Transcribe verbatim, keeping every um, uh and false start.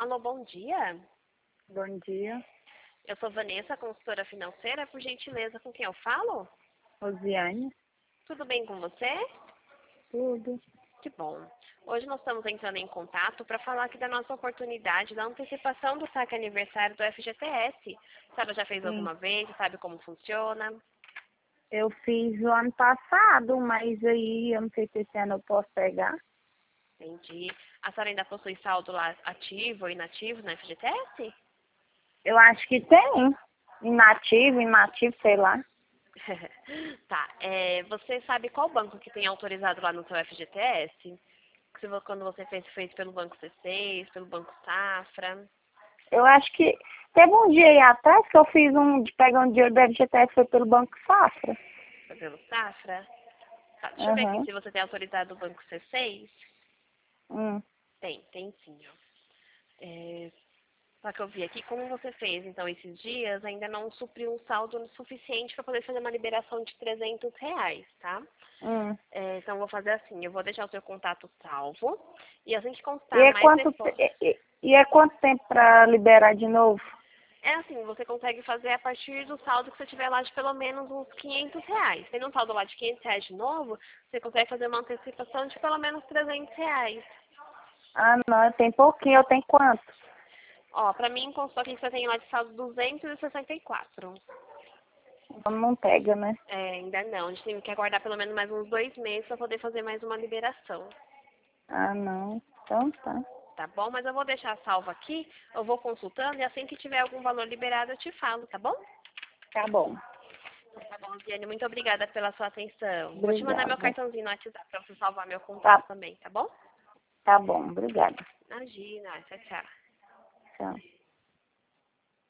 Alô, bom dia. Bom dia, Eu sou Vanessa, consultora financeira. Por gentileza, com quem eu falo? Rosiane. Tudo bem com você? Tudo. Que bom. Hoje nós estamos entrando em contato para falar aqui da nossa oportunidade da antecipação do saque aniversário do F G T S. A senhora já fez Sim. alguma vez? Sabe como funciona? Eu fiz o ano passado, mas aí eu não sei se esse ano eu posso pegar. Entendi. A senhora ainda possui saldo lá ativo ou inativo no F G T S? Eu acho que tem. Inativo, inativo, sei lá. Tá. É, você sabe qual banco que tem autorizado lá no seu F G T S? Se vo- Quando você fez, fez pelo Banco C seis, pelo Banco Safra, Eu acho que teve um dia aí atrás que eu fiz um de pegar um dinheiro do F G T S, foi pelo Banco Safra. foi pelo Safra? Tá, deixa eu ver aqui Aham. se você tem autorizado o Banco C seis. Hum. Tem, tem sim, ó. É, só que eu vi aqui, como você fez, então, esses dias, ainda não supriu um saldo suficiente para poder fazer uma liberação de trezentos reais, tá? Hum. É, então, eu vou fazer assim, eu vou deixar o seu contato salvo, e assim que E constar é mais quanto, depois. e, e- e é quanto tempo para liberar de novo? É assim, você consegue fazer a partir do saldo que você tiver lá de pelo menos uns quinhentos reais. Tendo um saldo lá de quinhentos reais de novo, você consegue fazer uma antecipação de pelo menos trezentos reais. Ah, não, eu tenho pouquinho, eu tenho quanto? Ó, pra mim constou aqui que você tem lá de saldo duzentos e sessenta e quatro. Então não pega, né? É, ainda não. A gente tem que aguardar pelo menos mais uns dois meses para poder fazer mais uma liberação. Ah, não. Então tá. Tá bom? Mas eu vou deixar salvo aqui, eu vou consultando e assim que tiver algum valor liberado eu te falo, tá bom? Tá bom. Tá bom, Viane, muito obrigada pela sua atenção. Vou te mandar meu Obrigada. cartãozinho no WhatsApp para você salvar meu Tá, contato também, tá bom? tá bom, obrigada. Imagina, tchau, tchau. Tchau.